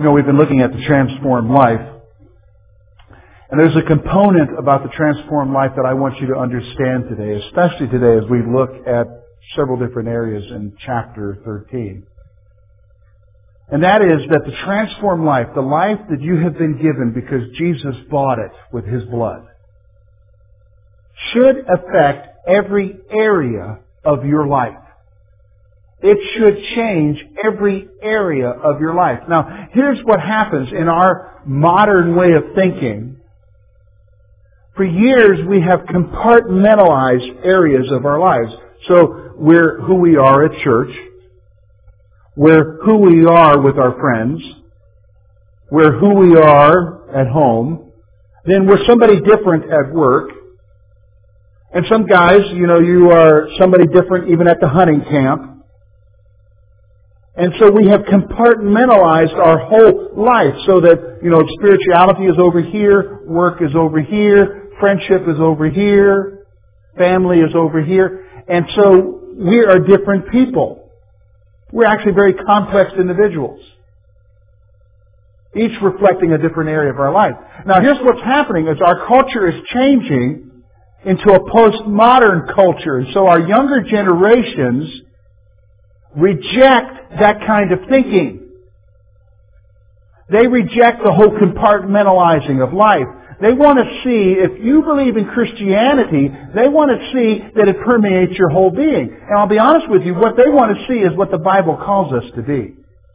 We've been looking at the transformed life. And there's a component about the transformed life that I want you to understand today, especially today as we look at several different areas in chapter 13. And that is that the transformed life, the life that you have been given because Jesus bought it with His blood, should affect every area of your life. It should change every area of your life. Now, here's what happens in our modern way of thinking. For years, we have compartmentalized areas of our lives. So, we're who we are at church. We're who we are with our friends. We're who we are at home. Then we're somebody different at work. And some guys, you are somebody different even at the hunting camp. And so we have compartmentalized our whole life so that, spirituality is over here, work is over here, friendship is over here, family is over here. And so we are different people. We're actually very complex individuals, each reflecting a different area of our life. Now here's what's happening is our culture is changing into a postmodern culture. And so our younger generations reject that kind of thinking. They reject the whole compartmentalizing of life. They want to see, if you believe in Christianity, they want to see that it permeates your whole being. And I'll be honest with you, what they want to see is what the Bible calls us to be.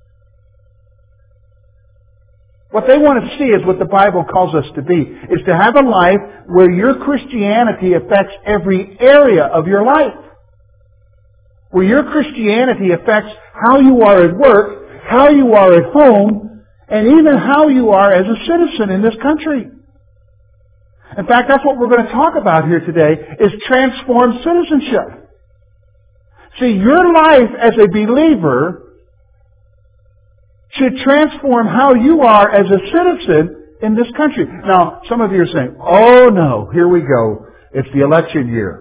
What they want to see is what the Bible calls us to be, is to have a life where your Christianity affects every area of your life. Where your Christianity affects how you are at work, how you are at home, and even how you are as a citizen in this country. In fact, that's what we're going to talk about here today, is transformed citizenship. See, your life as a believer should transform how you are as a citizen in this country. Now, some of you are saying, oh no, here we go. It's the election year.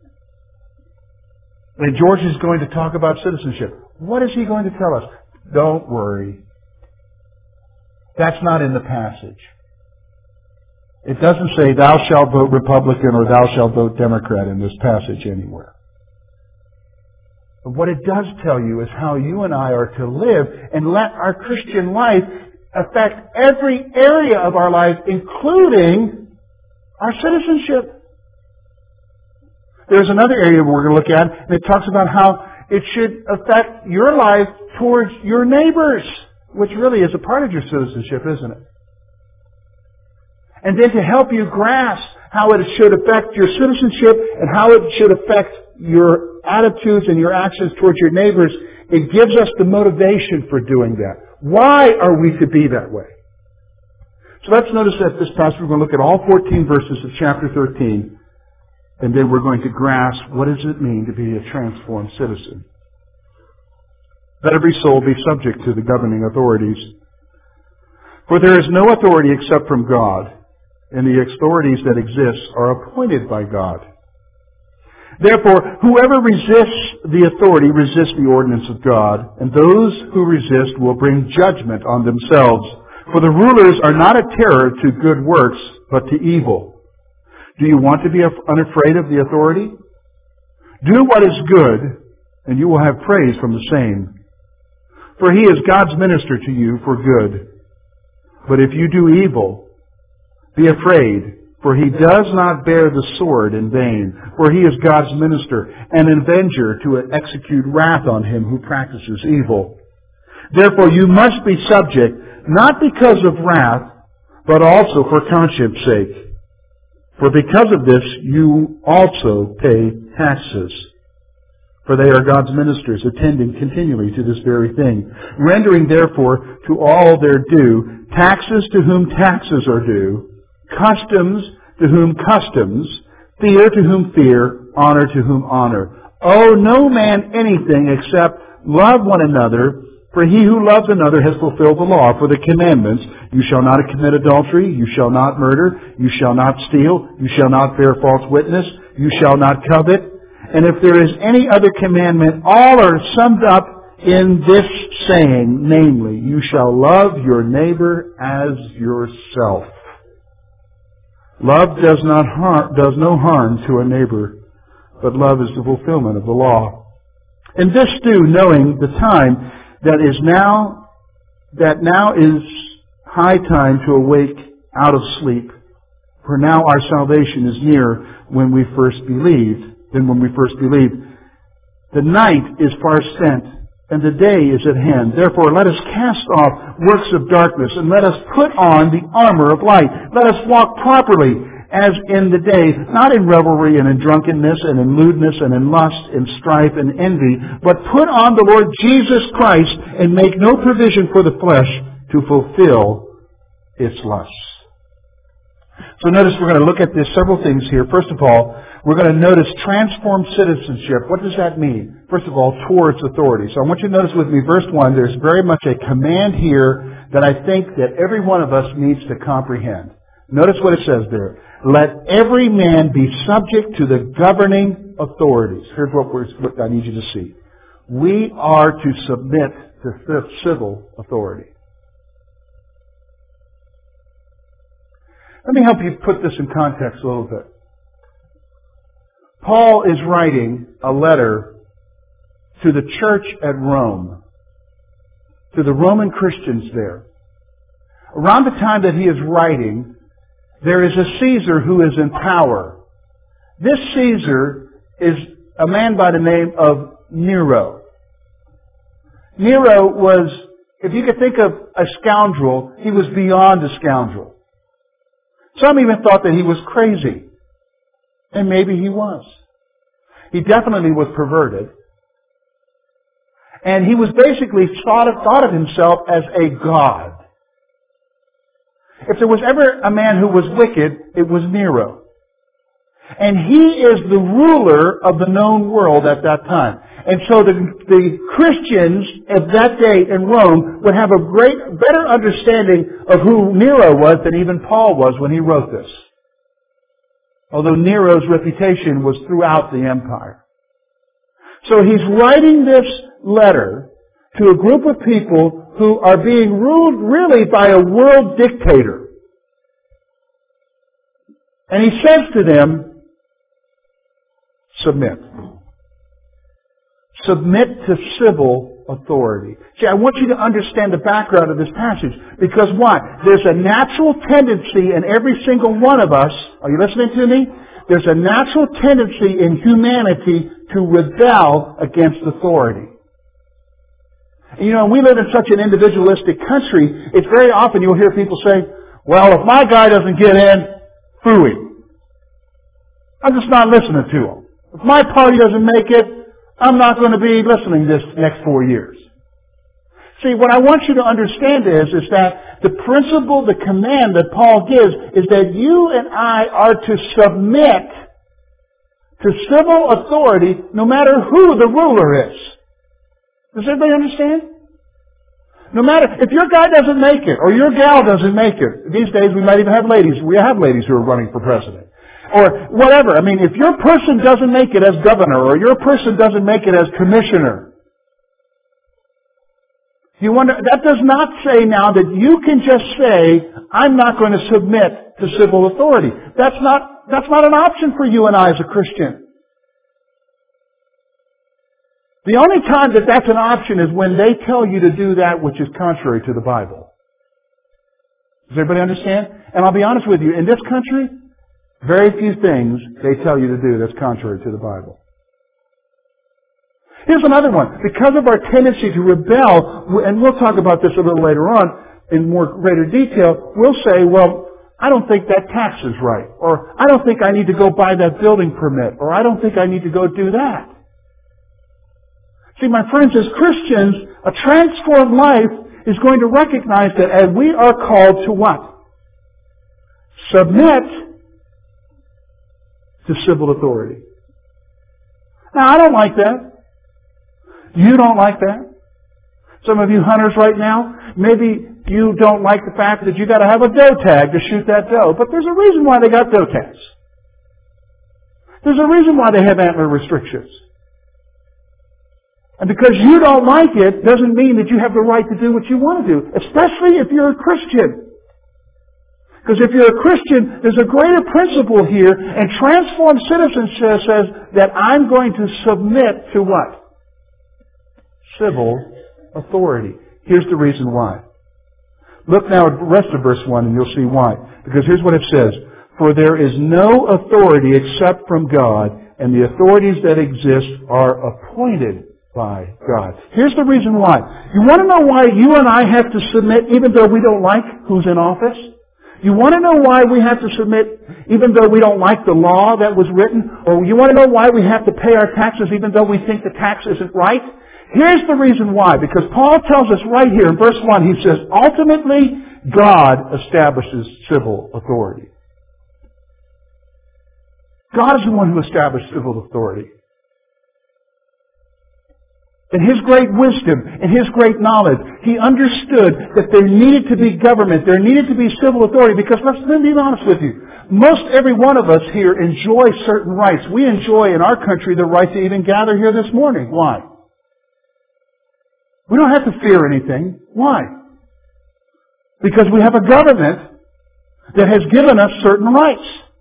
And George is going to talk about citizenship. What is he going to tell us? Don't worry. That's not in the passage. It doesn't say, thou shalt vote Republican or thou shalt vote Democrat in this passage anywhere. But what it does tell you is how you and I are to live and let our Christian life affect every area of our life, including our citizenship. There's another area we're going to look at, and it talks about how it should affect your life towards your neighbors, which really is a part of your citizenship, isn't it? And then to help you grasp how it should affect your citizenship and how it should affect your attitudes and your actions towards your neighbors, it gives us the motivation for doing that. Why are we to be that way? So let's notice that this passage, we're going to look at all 14 verses of chapter 13. And then we're going to grasp what does it mean to be a transformed citizen. Let every soul be subject to the governing authorities. For there is no authority except from God, and the authorities that exist are appointed by God. Therefore, whoever resists the authority resists the ordinance of God, and those who resist will bring judgment on themselves. For the rulers are not a terror to good works, but to evil. Do you want to be unafraid of the authority? Do what is good, and you will have praise from the same. For he is God's minister to you for good. But if you do evil, be afraid, for he does not bear the sword in vain. For he is God's minister, an avenger to execute wrath on him who practices evil. Therefore you must be subject, not because of wrath, but also for conscience sake. For because of this, you also pay taxes. For they are God's ministers, attending continually to this very thing. Rendering therefore to all their due, taxes to whom taxes are due, customs to whom customs, fear to whom fear, honor to whom honor. Owe no man anything except love one another, for he who loves another has fulfilled the law. For the commandments, you shall not commit adultery, you shall not murder, you shall not steal, you shall not bear false witness, you shall not covet. And if there is any other commandment, all are summed up in this saying, namely, you shall love your neighbor as yourself. Love does no harm to a neighbor, but love is the fulfillment of the law. And this do, knowing the time that now is high time to awake out of sleep. For now our salvation is nearer than when we first believed. The night is far spent, and the day is at hand. Therefore let us cast off works of darkness, and let us put on the armor of light. Let us walk properly as in the day, not in revelry and in drunkenness and in lewdness and in lust and strife and envy, but put on the Lord Jesus Christ and make no provision for the flesh to fulfill its lusts. So notice we're going to look at this several things here. First of all, we're going to notice transformed citizenship. What does that mean? First of all, towards authority. So I want you to notice with me verse 1, there's very much a command here that I think that every one of us needs to comprehend. Notice what it says there. Let every man be subject to the governing authorities. Here's what I need you to see. We are to submit to civil authority. Let me help you put this in context a little bit. Paul is writing a letter to the church at Rome, to the Roman Christians there. Around the time that he is writing, there is a Caesar who is in power. This Caesar is a man by the name of Nero. Nero was, if you could think of a scoundrel, he was beyond a scoundrel. Some even thought that he was crazy. And maybe he was. He definitely was perverted. And he was basically thought of himself as a god. If there was ever a man who was wicked, it was Nero. And he is the ruler of the known world at that time. And so the Christians of that day in Rome would have a better understanding of who Nero was than even Paul was when he wrote this. Although Nero's reputation was throughout the empire. So he's writing this letter to a group of people who are being ruled really by a world dictator. And he says to them, submit. Submit to civil authority. See, I want you to understand the background of this passage. Because why? There's a natural tendency in every single one of us. Are you listening to me? There's a natural tendency in humanity to rebel against authority. You know, we live in such an individualistic country, it's very often you'll hear people say, well, if my guy doesn't get in, phooey. I'm just not listening to him. If my party doesn't make it, I'm not going to be listening this next 4 years. See, what I want you to understand is that the principle, the command that Paul gives is that you and I are to submit to civil authority no matter who the ruler is. Does everybody understand? No matter, if your guy doesn't make it, or your gal doesn't make it, these days we might even have ladies, we have ladies who are running for president. Or whatever. I mean, if your person doesn't make it as governor, or your person doesn't make it as commissioner, you wonder, that does not say now that you can just say, I'm not going to submit to civil authority. That's not an option for you and I as a Christian. The only time that that's an option is when they tell you to do that which is contrary to the Bible. Does everybody understand? And I'll be honest with you, in this country, very few things they tell you to do that's contrary to the Bible. Here's another one. Because of our tendency to rebel, and we'll talk about this a little later on in more greater detail, we'll say, well, I don't think that tax is right. Or I don't think I need to go buy that building permit. Or I don't think I need to go do that. See, my friends, as Christians, a transformed life is going to recognize that as we are called to what? Submit to civil authority. Now, I don't like that. You don't like that. Some of you hunters right now, maybe you don't like the fact that you got to have a doe tag to shoot that doe. But there's a reason why they got doe tags. There's a reason why they have antler restrictions. And because you don't like it doesn't mean that you have the right to do what you want to do, especially if you're a Christian. Because if you're a Christian, there's a greater principle here, and transformed citizenship says that I'm going to submit to what? Civil authority. Here's the reason why. Look now at the rest of verse 1 and you'll see why. Because here's what it says. For there is no authority except from God, and the authorities that exist are appointed by God. Here's the reason why. You want to know why you and I have to submit even though we don't like who's in office? You want to know why we have to submit even though we don't like the law that was written? Or you want to know why we have to pay our taxes even though we think the tax isn't right? Here's the reason why. Because Paul tells us right here in verse 1, he says, ultimately, God establishes civil authority. God is the one who established civil authority. In His great wisdom, in His great knowledge, He understood that there needed to be government, there needed to be civil authority, because let me be honest with you, most every one of us here enjoy certain rights. We enjoy in our country the right to even gather here this morning. Why? We don't have to fear anything. Why? Because we have a government that has given us certain rights.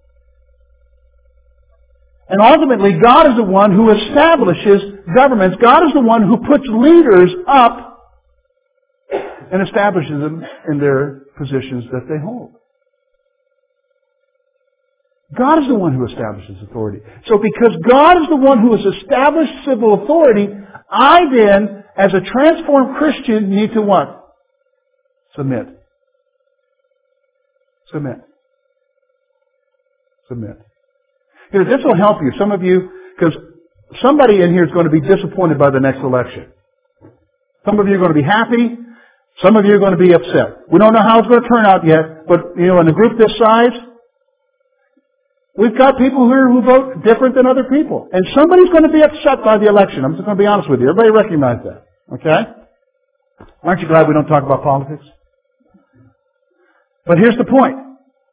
And ultimately, God is the one who establishes governments. God is the one who puts leaders up and establishes them in their positions that they hold. God is the one who establishes authority. So because God is the one who has established civil authority, I then, as a transformed Christian, need to what? Submit. Submit. Submit. Here, this will help you. Some of you, because somebody in here is going to be disappointed by the next election. Some of you are going to be happy. Some of you are going to be upset. We don't know how it's going to turn out yet, but, in a group this size, we've got people here who vote different than other people. And somebody's going to be upset by the election. I'm just going to be honest with you. Everybody recognize that. Okay? Aren't you glad we don't talk about politics? But here's the point.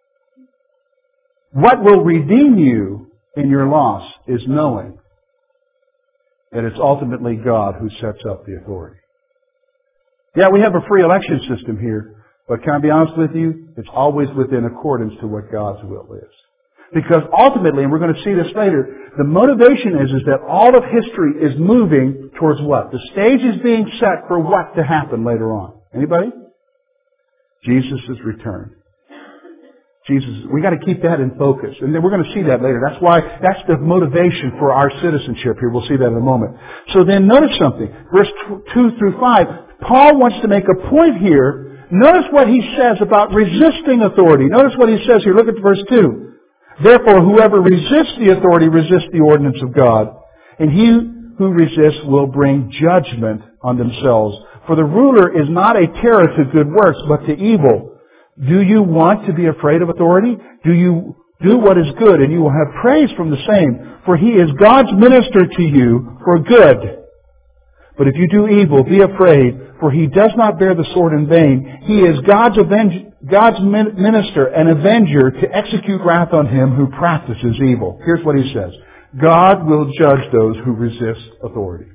What will redeem you in your loss is knowing that it's ultimately God who sets up the authority. Yeah, we have a free election system here, but can I be honest with you? It's always within accordance to what God's will is. Because ultimately, and we're going to see this later, the motivation is that all of history is moving towards what? The stage is being set for what to happen later on. Anybody? Jesus' return. Jesus, we got to keep that in focus. And then we're going to see that later. That's the motivation for our citizenship here. We'll see that in a moment. So then notice something. Verse 2 through 5, Paul wants to make a point here. Notice what he says about resisting authority. Notice what he says here. Look at verse 2. Therefore, whoever resists the authority resists the ordinance of God. And he who resists will bring judgment on themselves. For the ruler is not a terror to good works, but to evil. Do you want to be afraid of authority? Do you do what is good, and you will have praise from the same? For he is God's minister to you for good. But if you do evil, be afraid, for he does not bear the sword in vain. He is God's minister and avenger to execute wrath on him who practices evil. Here's what he says. God will judge those who resist authority.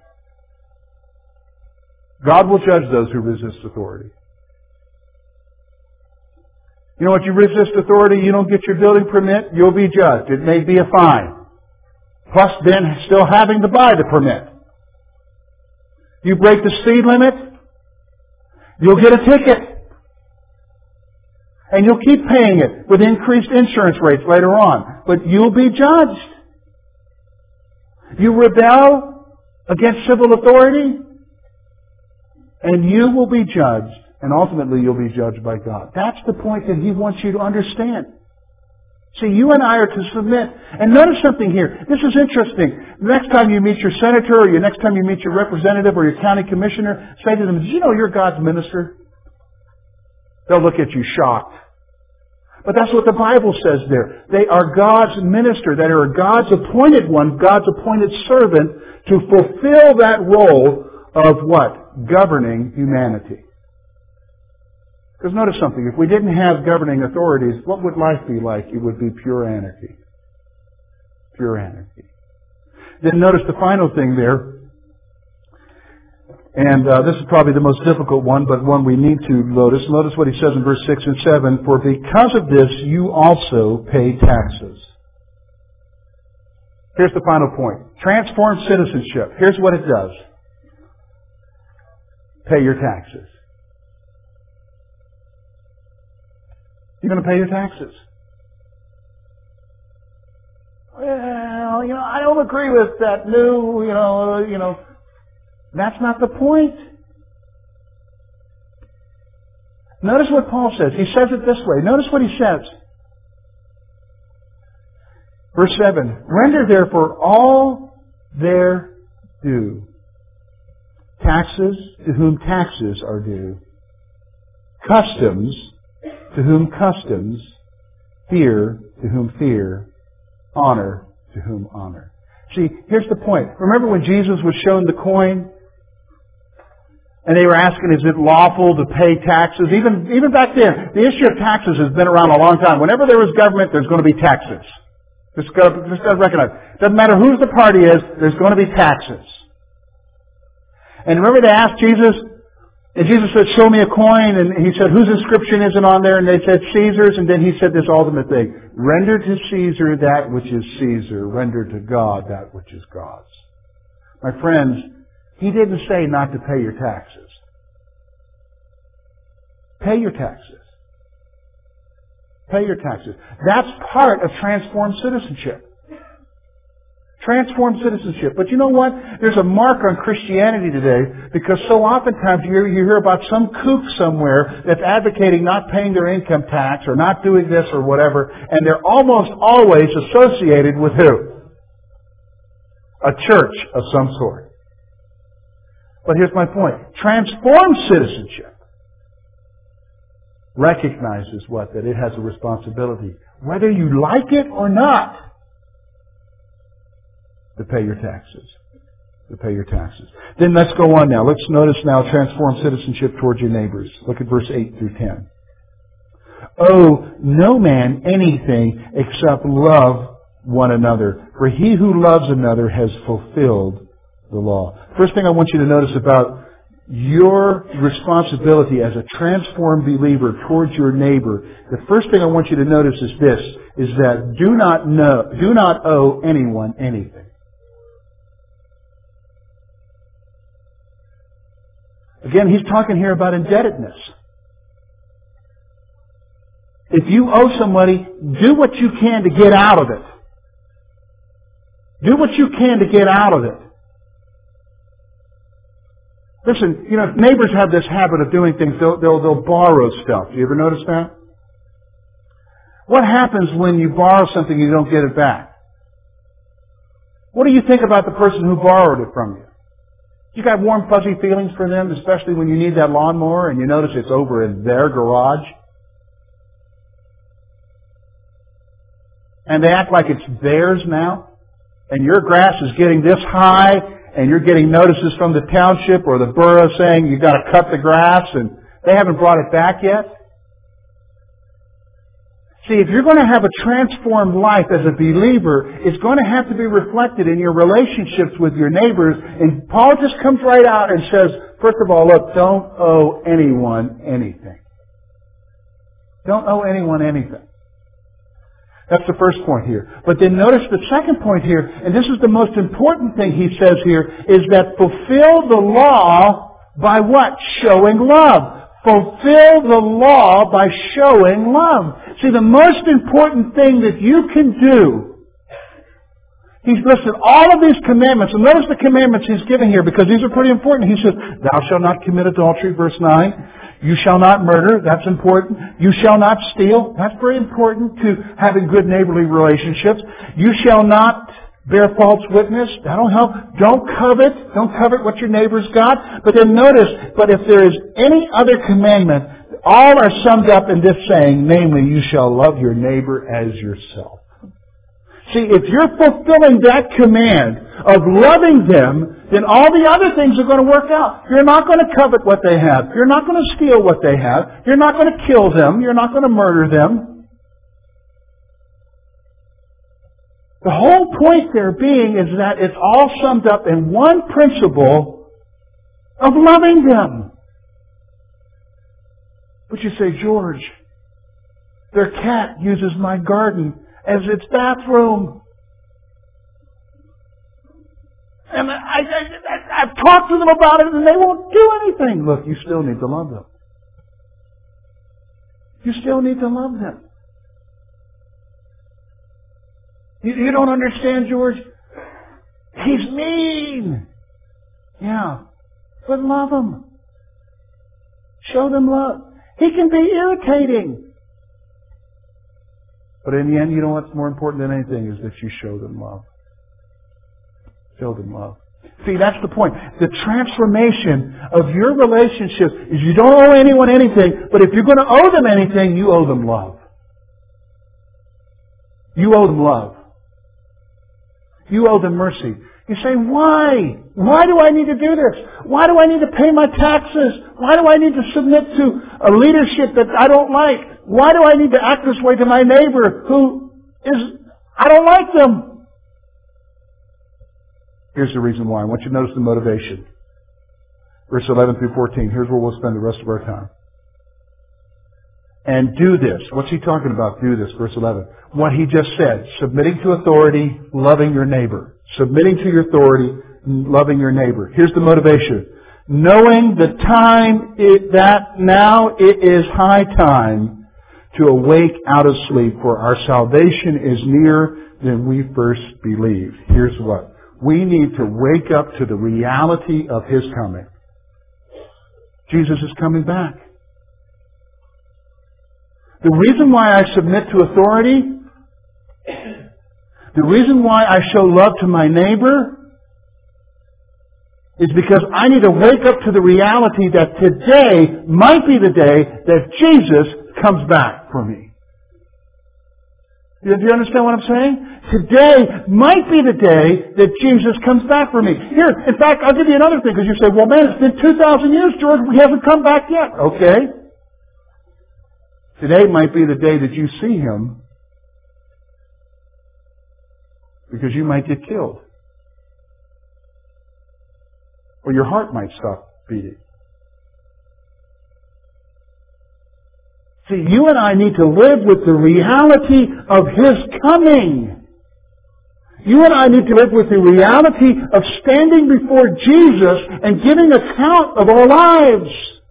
God will judge those who resist authority. You know what, you resist authority, you don't get your building permit, you'll be judged. It may be a fine. Plus then still having to buy the permit. You break the speed limit, you'll get a ticket. And you'll keep paying it with increased insurance rates later on. But you'll be judged. You rebel against civil authority, and you will be judged. And ultimately, you'll be judged by God. That's the point that He wants you to understand. See, you and I are to submit. And notice something here. This is interesting. The next time you meet your senator, or next time you meet your representative or your county commissioner, say to them, "Did you know you're God's minister?" They'll look at you shocked. But that's what the Bible says there. They are God's minister. They are God's appointed one, God's appointed servant to fulfill that role of what? Governing humanity. Because notice something, if we didn't have governing authorities, what would life be like? It would be pure anarchy. Pure anarchy. Then notice the final thing there. And this is probably the most difficult one, but one we need to notice. Notice what he says in verse 6 and 7. For because of this you also pay taxes. Here's the final point. Transformed citizenship. Here's what it does. Pay your taxes. You're going to pay your taxes. Well, I don't agree with that new, That's not the point. Notice what Paul says. He says it this way. Notice what he says. Verse 7. Render therefore all their due. Taxes to whom taxes are due. Customs to whom customs. Fear to whom fear. Honor to whom honor. See, here's the point. Remember when Jesus was shown the coin? And they were asking, is it lawful to pay taxes? Even back then, the issue of taxes has been around a long time. Whenever there was government, there's going to be taxes. Just got to recognize. Doesn't matter whose the party is, there's going to be taxes. And remember they asked Jesus, and Jesus said, show me a coin. And he said, whose inscription is it on there? And they said, Caesar's. And then he said this ultimate thing. Render to Caesar that which is Caesar. Render to God that which is God's. My friends, he didn't say not to pay your taxes. Pay your taxes. Pay your taxes. That's part of transformed citizenship. Transformed citizenship. But you know what? There's a mark on Christianity today because so oftentimes you hear about some kook somewhere that's advocating not paying their income tax or not doing this or whatever, and they're almost always associated with who? A church of some sort. But here's my point. Transformed citizenship recognizes what? That it has a responsibility, whether you like it or not, to pay your taxes. To pay your taxes. Then let's go on now. Let's notice now transformed citizenship towards your neighbors. Look at verse 8 through 10. Owe no man anything except love one another. For he who loves another has fulfilled the law. First thing I want you to notice about your responsibility as a transformed believer towards your neighbor, the first thing I want you to notice is this, is that do not owe anyone anything. Again, he's talking here about indebtedness. If you owe somebody, do what you can to get out of it. Do what you can to get out of it. Listen, neighbors have this habit of doing things. They'll borrow stuff. Do you ever notice that? What happens when you borrow something and you don't get it back? What do you think about the person who borrowed it from you? You got warm, fuzzy feelings for them, especially when you need that lawnmower and you notice it's over in their garage. And they act like it's theirs now. And your grass is getting this high, and you're getting notices from the township or the borough saying you've got to cut the grass, and they haven't brought it back yet. See, if you're going to have a transformed life as a believer, it's going to have to be reflected in your relationships with your neighbors. And Paul just comes right out and says, first of all, look, don't owe anyone anything. Don't owe anyone anything. That's the first point here. But then notice the second point here, and this is the most important thing he says here, is that fulfill the law by what? Showing love. Fulfill the law by showing love. See, the most important thing that you can do, he's listed all of these commandments, and notice the commandments he's giving here, because these are pretty important. He says, thou shalt not commit adultery, verse 9. You shall not murder, that's important. You shall not steal, that's very important to having good neighborly relationships. You shall not bear false witness, that'll help. Don't covet what your neighbor's got. But then notice, but if there is any other commandment, all are summed up in this saying, namely, you shall love your neighbor as yourself. See, if you're fulfilling that command of loving them, then all the other things are going to work out. You're not going to covet what they have. You're not going to steal what they have. You're not going to kill them. You're not going to murder them. The whole point there being is that it's all summed up in one principle of loving them. But you say, George, their cat uses my garden as its bathroom. And I've talked to them about it and they won't do anything. Look, you still need to love them. You still need to love them. You don't understand, George? He's mean. Yeah. But love him. Show them love. He can be irritating. But in the end, you know what's more important than anything is that you show them love. Show them love. See, that's the point. The transformation of your relationship is you don't owe anyone anything, but if you're going to owe them anything, you owe them love. You owe them love. You owe them mercy. You say, why? Why do I need to do this? Why do I need to pay my taxes? Why do I need to submit to a leadership that I don't like? Why do I need to act this way to my neighbor who I don't like them? Here's the reason why. I want you to notice the motivation. Verse 11 through 14. Here's where we'll spend the rest of our time. And do this. What's he talking about? Do this. Verse 11. What he just said. Submitting to authority, loving your neighbor. Submitting to your authority, loving your neighbor. Here's the motivation. Knowing the time that now it is high time to awake out of sleep, for our salvation is nearer than we first believed. Here's what. We need to wake up to the reality of His coming. Jesus is coming back. The reason why I submit to authority, the reason why I show love to my neighbor, is because I need to wake up to the reality that today might be the day that Jesus comes back for me. Do you understand what I'm saying? Today might be the day that Jesus comes back for me. Here, in fact, I'll give you another thing, because you say, well, man, it's been 2,000 years, George, he hasn't come back yet. Okay. Today might be the day that you see Him, because you might get killed. Or your heart might stop beating. See, you and I need to live with the reality of His coming. You and I need to live with the reality of standing before Jesus and giving account of our lives.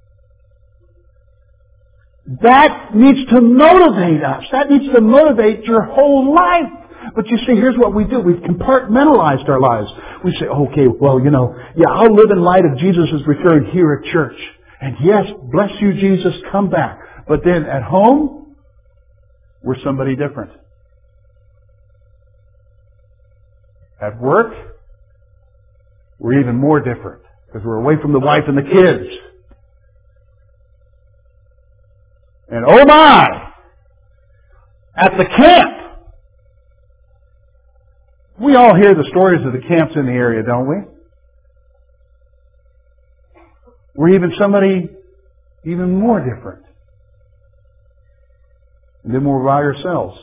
That needs to motivate us. That needs to motivate your whole life. But you see, here's what we do. We've compartmentalized our lives. We say, okay, well, I'll live in light of Jesus' return here at church. And yes, bless you, Jesus, come back. But then at home, we're somebody different. At work, we're even more different because we're away from the wife and the kids. And oh my! At the camp! We all hear the stories of the camps in the area, don't we? We're even somebody even more different. And then we're by ourselves.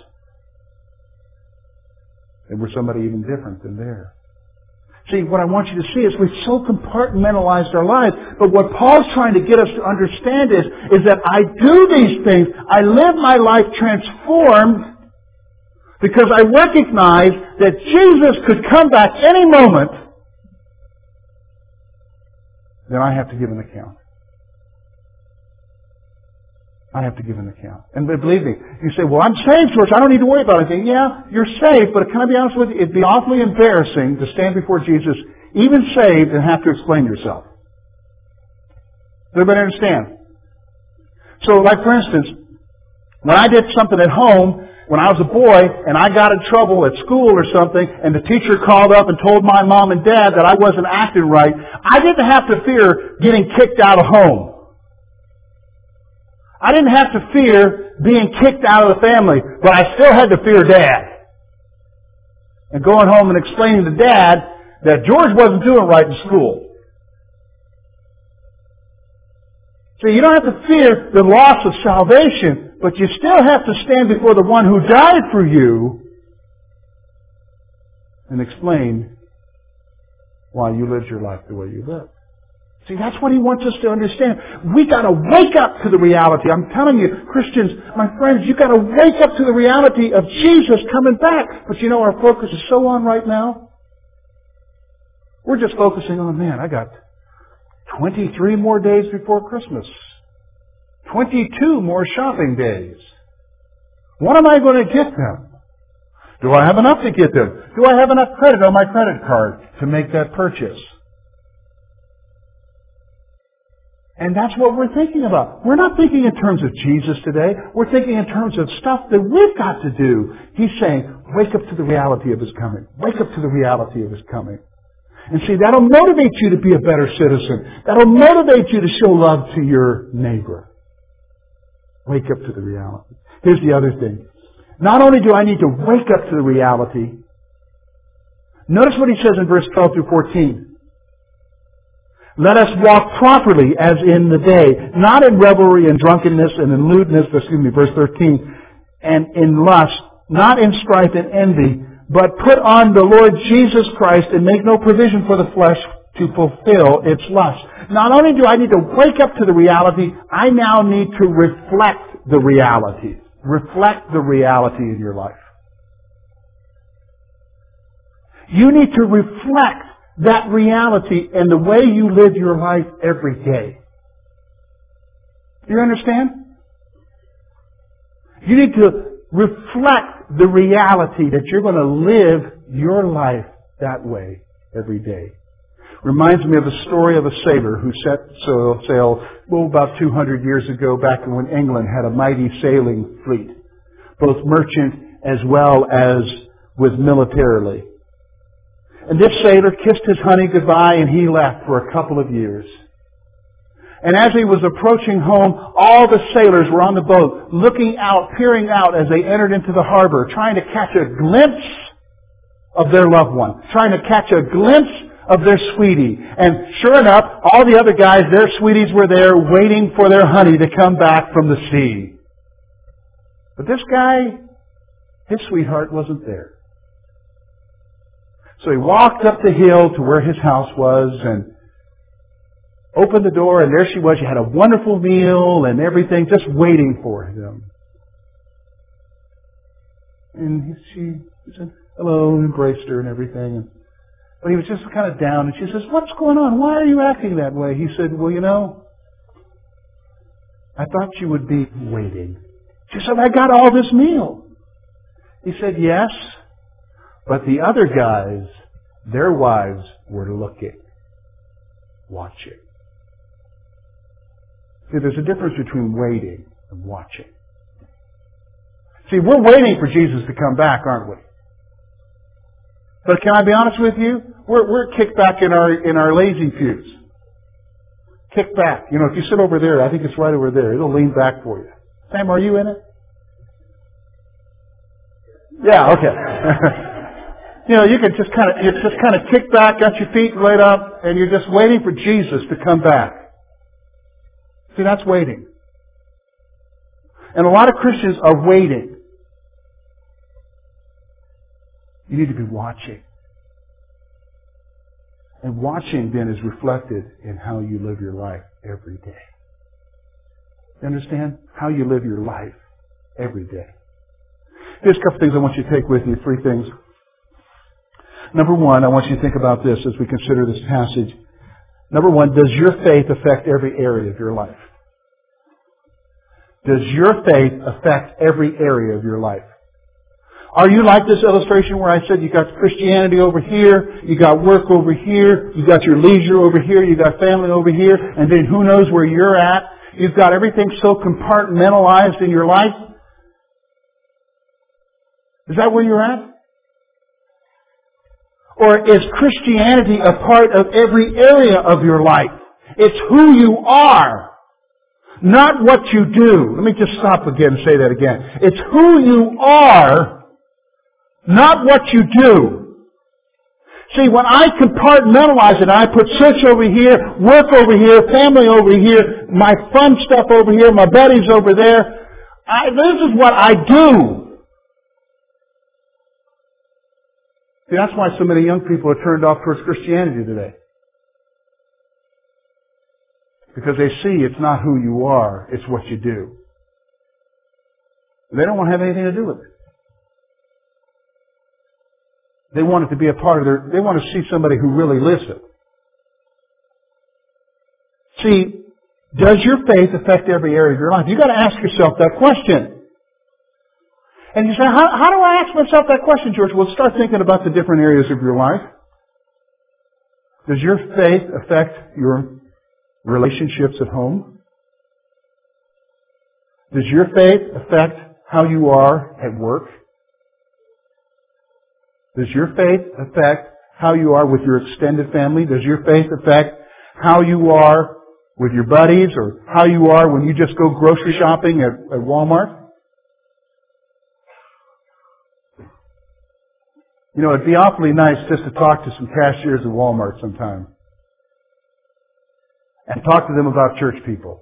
And we're somebody even different than there. See, what I want you to see is we've so compartmentalized our lives. But what Paul's trying to get us to understand is that I do these things. I live my life transformed because I recognize that Jesus could come back any moment. Then I have to give an account. I have to give an account. And believe me, you say, well, I'm saved, George. I don't need to worry about anything. Yeah, you're saved, but can I be honest with you? It'd be awfully embarrassing to stand before Jesus, even saved, and have to explain yourself. Does everybody understand? So, like for instance, when I did something at home, when I was a boy, and I got in trouble at school or something, and the teacher called up and told my mom and dad that I wasn't acting right, I didn't have to fear getting kicked out of home. I didn't have to fear being kicked out of the family, but I still had to fear Dad. And going home and explaining to Dad that George wasn't doing right in school. So you don't have to fear the loss of salvation, but you still have to stand before the one who died for you and explain why you lived your life the way you lived. See, that's what He wants us to understand. We got to wake up to the reality. I'm telling you, Christians, my friends, you got to wake up to the reality of Jesus coming back. But you know, our focus is so on right now. We're just focusing on, man, I got 23 more days before Christmas. 22 more shopping days. When am I going to get them? Do I have enough to get them? Do I have enough credit on my credit card to make that purchase? And that's what we're thinking about. We're not thinking in terms of Jesus today. We're thinking in terms of stuff that we've got to do. He's saying, wake up to the reality of His coming. Wake up to the reality of His coming. And see, that'll motivate you to be a better citizen. That'll motivate you to show love to your neighbor. Wake up to the reality. Here's the other thing. Not only do I need to wake up to the reality, notice what He says in verse 12 through 14. Let us walk properly as in the day, not in revelry and drunkenness and in lewdness, verse 13, and in lust, not in strife and envy, but put on the Lord Jesus Christ and make no provision for the flesh to fulfill its lust. Not only do I need to wake up to the reality, I now need to reflect the reality. Reflect the reality in your life. You need to reflect that reality in the way you live your life every day. Do you understand? You need to reflect the reality that you're going to live your life that way every day. Reminds me of a story of a sailor who set sail about 200 years ago, back when England had a mighty sailing fleet, both merchant as well as with militarily. And this sailor kissed his honey goodbye and he left for a couple of years. And as he was approaching home, all the sailors were on the boat, looking out, peering out as they entered into the harbor, trying to catch a glimpse of their loved one, trying to catch a glimpse of their sweetie. And sure enough, all the other guys, their sweeties were there waiting for their honey to come back from the sea. But this guy, his sweetheart wasn't there. So he walked up the hill to where his house was and opened the door, and there she was. She had a wonderful meal and everything, just waiting for him. And he said hello and embraced her and everything. But he was just kind of down, and she says, "What's going on? Why are you acting that way?" He said, "Well, you know, I thought you would be waiting." She said, "I got all this meal." He said, "Yes, but the other guys, their wives were looking, watching." See, there's a difference between waiting and watching. See, we're waiting for Jesus to come back, aren't we? But can I be honest with you? We're kicked back in our lazy pews. Kick back. You know, if you sit over there, I think it's right over there. It'll lean back for you. Sam, are you in it? Yeah, okay. You know, you can just kind of kick back, got your feet right up, and you're just waiting for Jesus to come back. See, that's waiting. And a lot of Christians are waiting. You need to be watching. And watching then is reflected in how you live your life every day. You understand? How you live your life every day. Here's a couple things I want you to take with you. 3 things. Number 1, I want you to think about this as we consider this passage. Number 1, does your faith affect every area of your life? Does your faith affect every area of your life? Are you like this illustration where I said you got Christianity over here, you got work over here, you got your leisure over here, you got family over here, and then who knows where you're at? You've got everything so compartmentalized in your life. Is that where you're at? Or is Christianity a part of every area of your life? It's who you are, not what you do. Let me just stop again and say that again. It's who you are, not what you do. See, when I compartmentalize it, I put church over here, work over here, family over here, my fun stuff over here, my buddies over there. This is what I do. See, that's why so many young people are turned off towards Christianity today. Because they see it's not who you are, it's what you do. They don't want to have anything to do with it. They want it to be a part of they want to see somebody who really lives it. See, does your faith affect every area of your life? You've got to ask yourself that question. And you say, how do I ask myself that question, George? Well, start thinking about the different areas of your life. Does your faith affect your relationships at home? Does your faith affect how you are at work? Does your faith affect how you are with your extended family? Does your faith affect how you are with your buddies, or how you are when you just go grocery shopping at Walmart? You know, it'd be awfully nice just to talk to some cashiers at Walmart sometime. And talk to them about church people.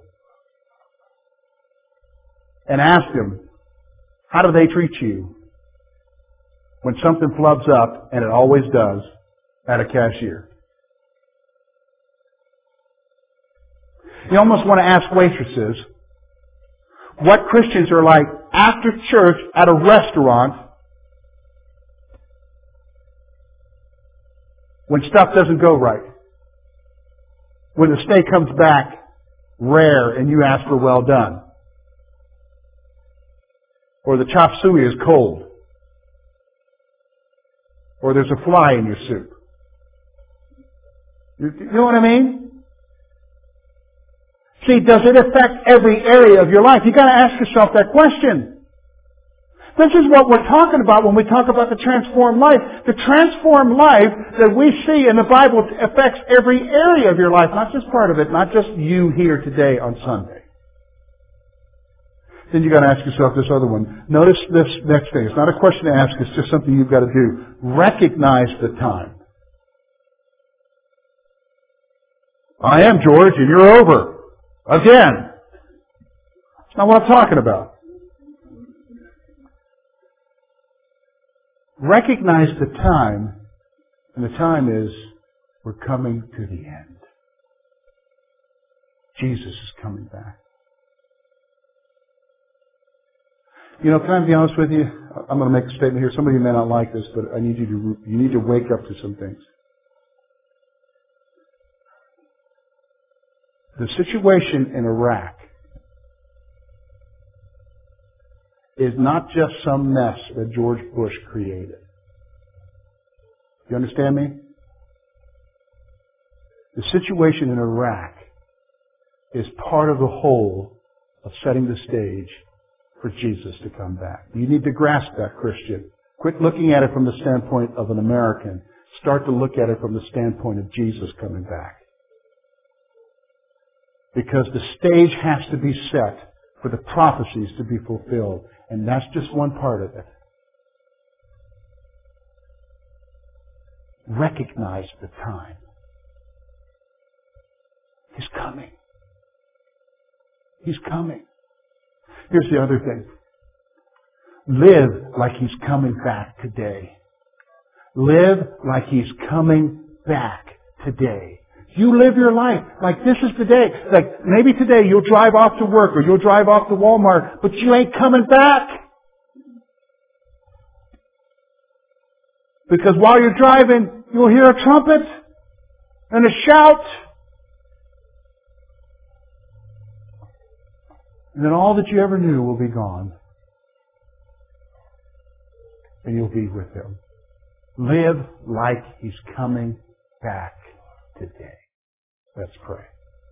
And ask them, how do they treat you when something flubs up, and it always does, at a cashier? You almost want to ask waitresses what Christians are like after church at a restaurant when stuff doesn't go right. When the steak comes back rare and you ask for well done. Or the chop suey is cold. Or there's a fly in your soup. You know what I mean? See, does it affect every area of your life? You've got to ask yourself that question. This is what we're talking about when we talk about the transformed life. The transformed life that we see in the Bible affects every area of your life, not just part of it, not just you here today on Sunday. Then you've got to ask yourself this other one. Notice this next thing. It's not a question to ask, it's just something you've got to do. Recognize the time. I am George, and you're over. Again. That's not what I'm talking about. Recognize the time, and the time is we're coming to the end. Jesus is coming back. You know, can I be honest with you? I'm going to make a statement here. Some of you may not like this, but I need you need to wake up to some things. The situation in Iraq is not just some mess that George Bush created. You understand me? The situation in Iraq is part of the whole of setting the stage for Jesus to come back. You need to grasp that, Christian. Quit looking at it from the standpoint of an American. Start to look at it from the standpoint of Jesus coming back. Because the stage has to be set for the prophecies to be fulfilled. And that's just one part of it. Recognize the time. He's coming. He's coming. Here's the other thing. Live like He's coming back today. Live like He's coming back today. You live your life like this is the day. Like maybe today you'll drive off to work or you'll drive off to Walmart, but you ain't coming back. Because while you're driving, you'll hear a trumpet and a shout. And then all that you ever knew will be gone. And you'll be with Him. Live like He's coming back today. Let's pray.